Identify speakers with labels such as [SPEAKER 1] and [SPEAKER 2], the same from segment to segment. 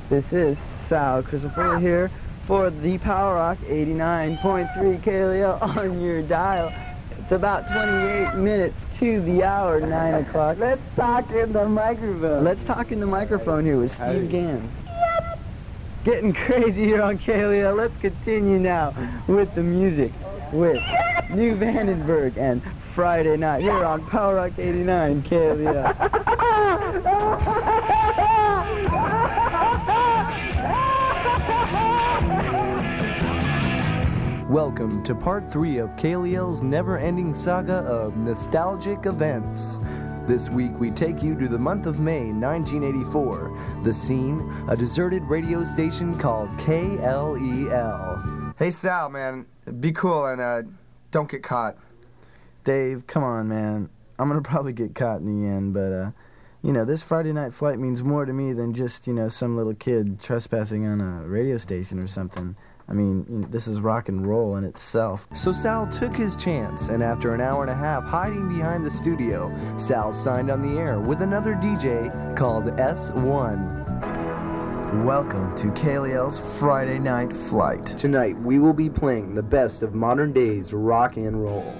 [SPEAKER 1] This is Sal Christopher here for the Power Rock 89.3 KLEL on your dial. It's about 28 minutes to the hour, 9 o'clock. Let's talk in the microphone. Let's talk in the microphone here with Steve Gans. Getting crazy here on KLEL. Let's continue now with the music with New Vandenberg and Friday Night here on Power Rock 89 KLEL.
[SPEAKER 2] Welcome to part 3 of KLEL's never-ending saga of nostalgic events. This week we take you to the month of May 1984. The scene, a deserted radio station called KLEL.
[SPEAKER 3] Hey Sal, man, be cool and don't get caught.
[SPEAKER 1] Dave, come on, man. I'm gonna probably get caught in the end, but this Friday night flight means more to me than just, some little kid trespassing on a radio station or something. I mean, this is rock and roll in itself.
[SPEAKER 2] So Sal took his chance, and after an hour and a half hiding behind the studio, Sal signed on the air with another DJ called S1.
[SPEAKER 3] Welcome to KLEL's Friday Night Flight.
[SPEAKER 2] Tonight, we will be playing the best of modern day's rock and roll.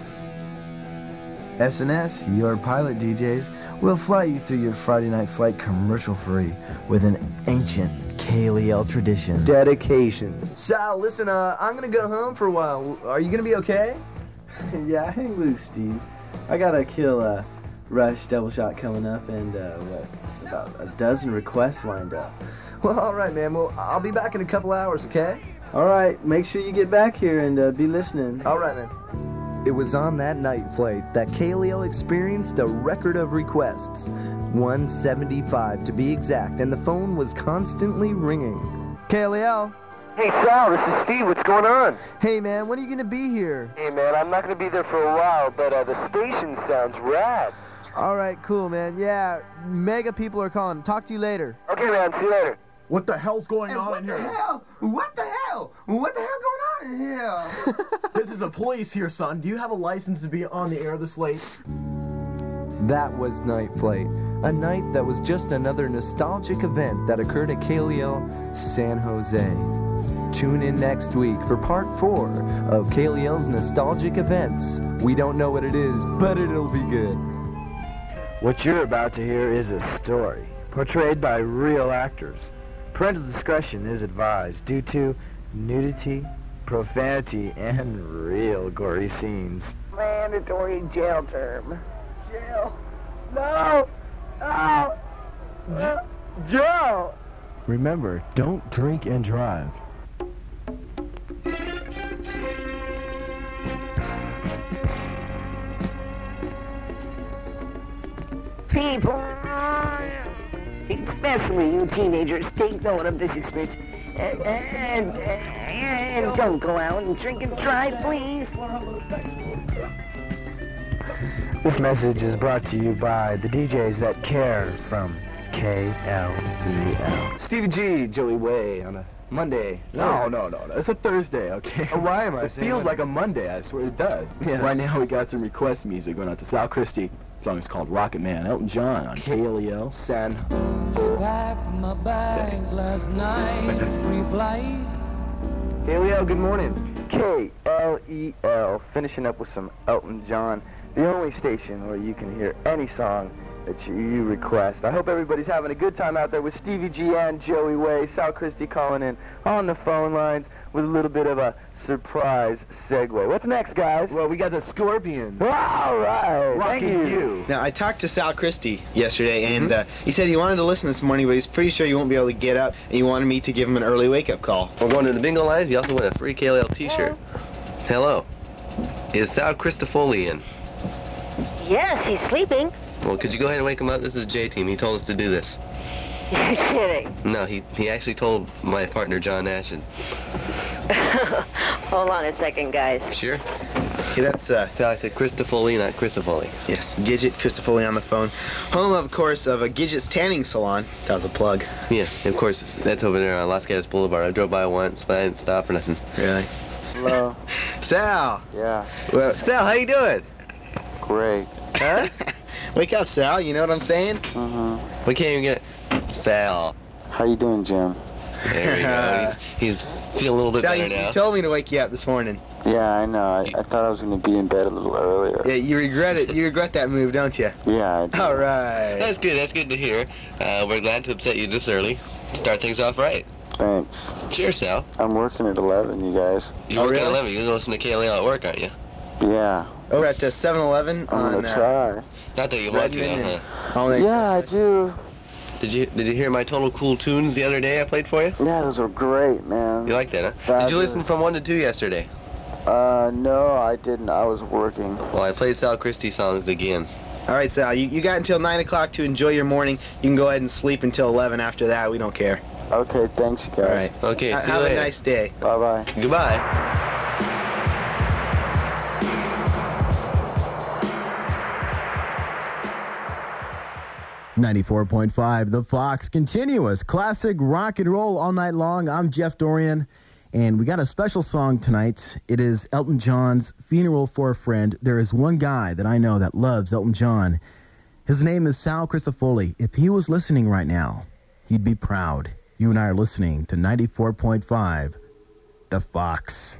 [SPEAKER 1] S&S, your pilot DJs, will fly you through your Friday night flight commercial-free with an ancient KLEL tradition.
[SPEAKER 2] Dedication. Sal, listen, I'm gonna go home for a while. Are you gonna be okay?
[SPEAKER 1] Yeah, hang loose, Steve. I gotta kill Rush Double Shot coming up, and it's about a dozen requests lined up.
[SPEAKER 2] Well, all right, man. Well, I'll be back in a couple hours, okay?
[SPEAKER 1] All right, make sure you get back here and be listening.
[SPEAKER 2] All right, man. It was on that night flight that KLEL experienced a record of requests, 175 to be exact, and the phone was constantly ringing. KLEL.
[SPEAKER 4] Hey Sal, this is Steve. What's going on?
[SPEAKER 2] Hey man, when are you gonna be here?
[SPEAKER 4] Hey man, I'm not gonna be there for a while, but the station sounds rad.
[SPEAKER 2] All right, cool man. Yeah, mega people are calling. Talk to you later.
[SPEAKER 4] Okay man, see you later.
[SPEAKER 5] What the hell's going on in here?
[SPEAKER 3] What the hell going on in here?
[SPEAKER 5] This is the police here, son. Do you have a license to be on the air this late?
[SPEAKER 2] That was Night Flight, a night that was just another nostalgic event that occurred at KLEL San Jose. Tune in next week for part 4 of KLEL's nostalgic events. We don't know what it is, but it'll be good.
[SPEAKER 1] What you're about to hear is a story portrayed by real actors. Parental discretion is advised due to nudity, profanity, and real gory scenes.
[SPEAKER 4] Mandatory jail term. Jail. No! Oh! Jail!
[SPEAKER 6] Remember, don't drink and drive.
[SPEAKER 7] People, especially you teenagers, take note of this experience and don't go out and drink and drive, please.
[SPEAKER 1] This message is brought to you by the DJs that care from KLEL.
[SPEAKER 8] Stevie G, Joey Way on a Monday. No. It's a Thursday, okay?
[SPEAKER 2] Why am I
[SPEAKER 8] It
[SPEAKER 2] saying
[SPEAKER 8] feels
[SPEAKER 2] that?
[SPEAKER 8] like a Monday, I swear it does.
[SPEAKER 2] Yes.
[SPEAKER 8] Right now we got some request music going out to Sal Christie. The song is called Rocket Man. Elton John on KLEL San Jose.
[SPEAKER 9] Packed my bags last night, pre-flight.
[SPEAKER 4] KLEL, good morning. KLEL, finishing up with some Elton John, the only station where you can hear any song that you request. I hope everybody's having a good time out there with Stevie G and Joey Way. Sal Christie calling in on the phone lines with a little bit of a surprise segue. What's next, guys?
[SPEAKER 2] Well, we got the Scorpions.
[SPEAKER 4] All right. Thank you.
[SPEAKER 10] Now, I talked to Sal Christie yesterday, and he said he wanted to listen this morning, but he's pretty sure he won't be able to get up, and he wanted me to give him an early wake-up call.
[SPEAKER 11] We're going to the bingo lines. You also win a free KLEL t-shirt. Hello. Is Sal Christofoli in?
[SPEAKER 7] Yes, he's sleeping.
[SPEAKER 11] Well, could you go ahead and wake him up? This is J-Team. He told us to do this.
[SPEAKER 7] You're kidding.
[SPEAKER 11] No, he actually told my partner, John Nash.
[SPEAKER 7] Hold on a second, guys.
[SPEAKER 11] Sure.
[SPEAKER 10] Okay, that's,
[SPEAKER 11] Sal, I said Christofoli, not Christofoli.
[SPEAKER 10] yes, Gidget Christofoli on the phone. Home, of course, of a Gidget's Tanning Salon. That was a plug.
[SPEAKER 11] Yeah, of course, that's over there on Las Gatas Boulevard. I drove by once, but I didn't stop or nothing.
[SPEAKER 10] Really?
[SPEAKER 4] Hello.
[SPEAKER 10] Sal!
[SPEAKER 4] Yeah.
[SPEAKER 10] Well, Sal, how you doing?
[SPEAKER 4] Great.
[SPEAKER 10] Huh? Wake up, Sal. You know what I'm saying?
[SPEAKER 4] Mm-hmm.
[SPEAKER 11] We can't even get Sal.
[SPEAKER 12] How you doing, Jim?
[SPEAKER 11] There you go. He's feeling a little bit
[SPEAKER 10] Sal,
[SPEAKER 11] better now.
[SPEAKER 10] you told me to wake you up this morning.
[SPEAKER 12] Yeah, I know. I thought I was going to be in bed a little earlier.
[SPEAKER 10] Yeah, you regret it. You regret that move, don't you?
[SPEAKER 12] Yeah, I do.
[SPEAKER 10] All right.
[SPEAKER 11] That's good. That's good to hear. We're glad to upset you this early. Start things off right.
[SPEAKER 12] Thanks.
[SPEAKER 11] Sure, Sal.
[SPEAKER 12] I'm working at 11, you guys.
[SPEAKER 11] You're working
[SPEAKER 10] really?
[SPEAKER 11] at 11. You're going to listen to KLAL at work, aren't you?
[SPEAKER 12] Yeah.
[SPEAKER 10] Over at 7-Eleven
[SPEAKER 12] I'm
[SPEAKER 10] on
[SPEAKER 12] going to try.
[SPEAKER 11] Not that you want to,
[SPEAKER 10] Redmond
[SPEAKER 11] huh?
[SPEAKER 12] Yeah, I do.
[SPEAKER 11] Did you hear my Total Cool Tunes the other day I played for you?
[SPEAKER 12] Yeah, those were great, man.
[SPEAKER 11] You like that, huh?
[SPEAKER 12] Fabulous.
[SPEAKER 11] Did you listen from 1 to 2 yesterday?
[SPEAKER 12] No, I didn't. I was working.
[SPEAKER 11] Well, I played Sal Christie songs again.
[SPEAKER 10] All right, Sal, you got until 9 o'clock to enjoy your morning. You can go ahead and sleep until 11 after that. We don't care.
[SPEAKER 12] Okay, thanks, you guys.
[SPEAKER 10] All right.
[SPEAKER 11] Okay, see you
[SPEAKER 10] Have
[SPEAKER 11] later.
[SPEAKER 10] a nice day.
[SPEAKER 12] Bye-bye.
[SPEAKER 11] Goodbye.
[SPEAKER 6] .5, The Fox, continuous classic rock and roll all night long. I'm Jeff Dorian, and we got a special song tonight. It is Elton John's Funeral for a Friend. There is one guy that I know that loves Elton John. His name is Sal Crisafulli. If he was listening right now, he'd be proud. You and I are listening to 94.5, The Fox.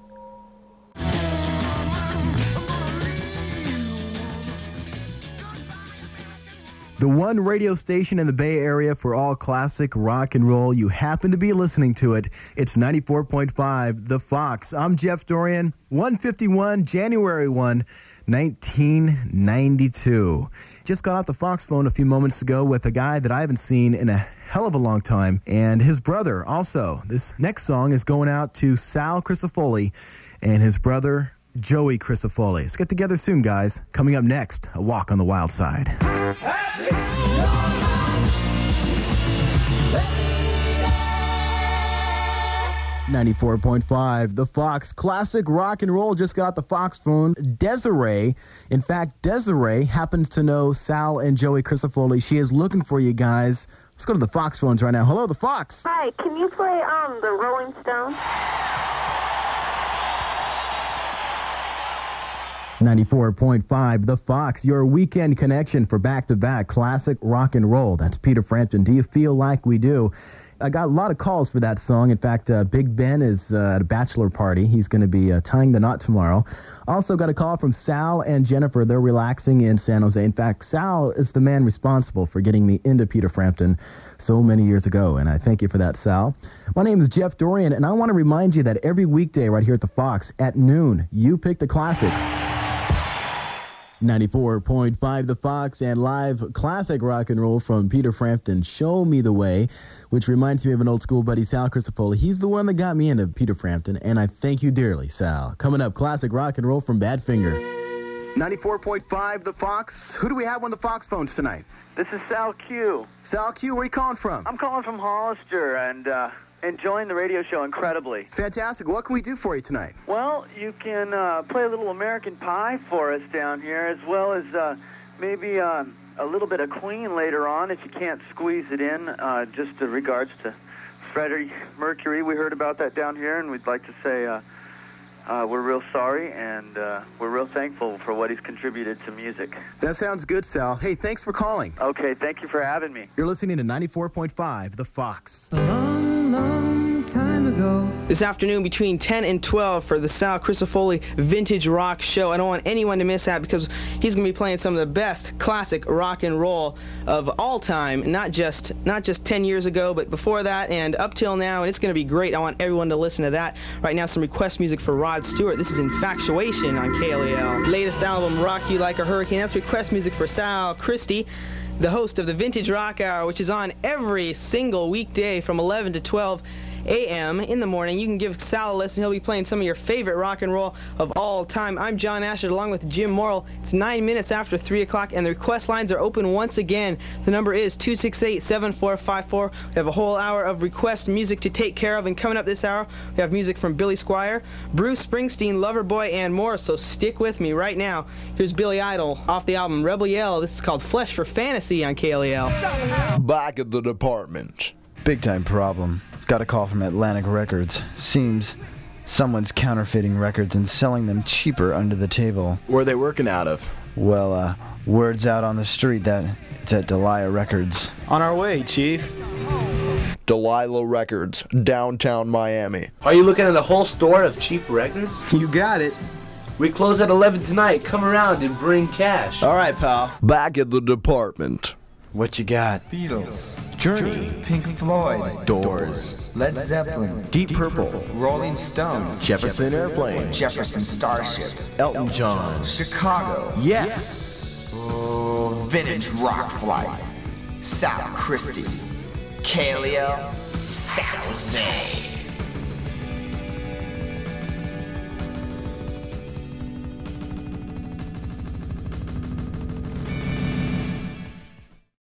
[SPEAKER 6] The one radio station in the Bay Area for all classic rock and roll. You happen to be listening to it. It's 94.5, The Fox. I'm Jeff Dorian. 151, January 1, 1992. Just got off the Fox phone a few moments ago with a guy that I haven't seen in a hell of a long time, and his brother also. This next song is going out to Sal Crisafulli and his brother, Joey Crisafulli. Let's get together soon, guys. Coming up next, A Walk on the Wild Side. 94.5, The Fox. Classic rock and roll just got off the Fox phone. Desiree, in fact, Desiree happens to know Sal and Joey Crisafulli. She is looking for you guys. Let's go to the Fox phones right now. Hello, The Fox.
[SPEAKER 13] Hi, can you play the Rolling Stones?
[SPEAKER 6] 94.5, The Fox, your weekend connection for back-to-back classic rock and roll. That's Peter Frampton. Do you feel like we do? I got a lot of calls for that song. In fact, Big Ben is at a bachelor party. He's going to be tying the knot tomorrow. Also got a call from Sal and Jennifer. They're relaxing in San Jose. In fact, Sal is the man responsible for getting me into Peter Frampton so many years ago, and I thank you for that, Sal. My name is Jeff Dorian, and I want to remind you that every weekday right here at the Fox at noon, you pick the classics. 94.5 The Fox and live classic rock and roll from Peter Frampton, Show Me the Way, which reminds me of an old school buddy, Sal Crisafulli. He's the one that got me into Peter Frampton, and I thank you dearly, Sal. Coming up, classic rock and roll from Badfinger. 94.5 The Fox. Who do we have on the Fox phones tonight?
[SPEAKER 14] This is Sal Q.
[SPEAKER 6] Sal Q, where are you calling from?
[SPEAKER 14] I'm calling from Hollister and enjoying the radio show incredibly.
[SPEAKER 6] Fantastic. What can we do for you tonight?
[SPEAKER 14] Well, you can play a little American Pie for us down here, as well as maybe a little bit of Queen later on, if you can't squeeze it in, just in regards to Freddie Mercury. We heard about that down here, and we'd like to say we're real sorry, and we're real thankful for what he's contributed to music.
[SPEAKER 6] That sounds good, Sal. Hey, thanks for calling.
[SPEAKER 14] Okay, thank you for having me.
[SPEAKER 6] You're listening to 94.5 The Fox.
[SPEAKER 9] Long time ago.
[SPEAKER 15] This afternoon between 10 and 12 for the Sal Crisafulli Vintage Rock Show. I don't want anyone to miss that because he's going to be playing some of the best classic rock and roll of all time, not just 10 years ago, but before that and up till now, and it's going to be great. I want everyone to listen to that. Right now, some request music for Rod Stewart. This is Infatuation on KLAL. Latest album, Rock You Like a Hurricane. That's request music for Sal Christie, the host of the Vintage Rock Hour, which is on every single weekday from 11 to 12 a.m. in the morning. You can give Sal a listen. He'll be playing some of your favorite rock and roll of all time. I'm John Asher along with Jim Morrill. It's 9 minutes after 3 o'clock, and the request lines are open once again. The number is 268-7454. We have a whole hour of request music to take care of, and coming up this hour, we have music from Billy Squier, Bruce Springsteen, Loverboy, and more, so stick with me right now. Here's Billy Idol off the album Rebel Yell. This is called Flesh for Fantasy on KLAL.
[SPEAKER 3] Back at the department. Big time problem. Got a call from Atlantic Records. Seems someone's counterfeiting records and selling them cheaper under the table.
[SPEAKER 8] Where are they working out of?
[SPEAKER 3] Well, word's out on the street that it's at Delia Records.
[SPEAKER 16] On our way, Chief. Delilah Records, downtown Miami.
[SPEAKER 17] Are you looking at a whole store of cheap records?
[SPEAKER 3] You got it.
[SPEAKER 17] We close at 11 tonight. Come around and bring cash.
[SPEAKER 3] All right, pal.
[SPEAKER 16] Back at the department.
[SPEAKER 3] What you got?
[SPEAKER 18] Beatles,
[SPEAKER 3] Journey,
[SPEAKER 18] Pink Floyd,
[SPEAKER 3] Doors,
[SPEAKER 18] Led Zeppelin,
[SPEAKER 3] Deep Purple,
[SPEAKER 18] Rolling Stones,
[SPEAKER 3] Jefferson Airplane,
[SPEAKER 18] Jefferson Starship,
[SPEAKER 3] Elton John,
[SPEAKER 18] Chicago,
[SPEAKER 3] Yes,
[SPEAKER 18] Vintage Rock Flight, Sal Christie, Kaleo, San Jose.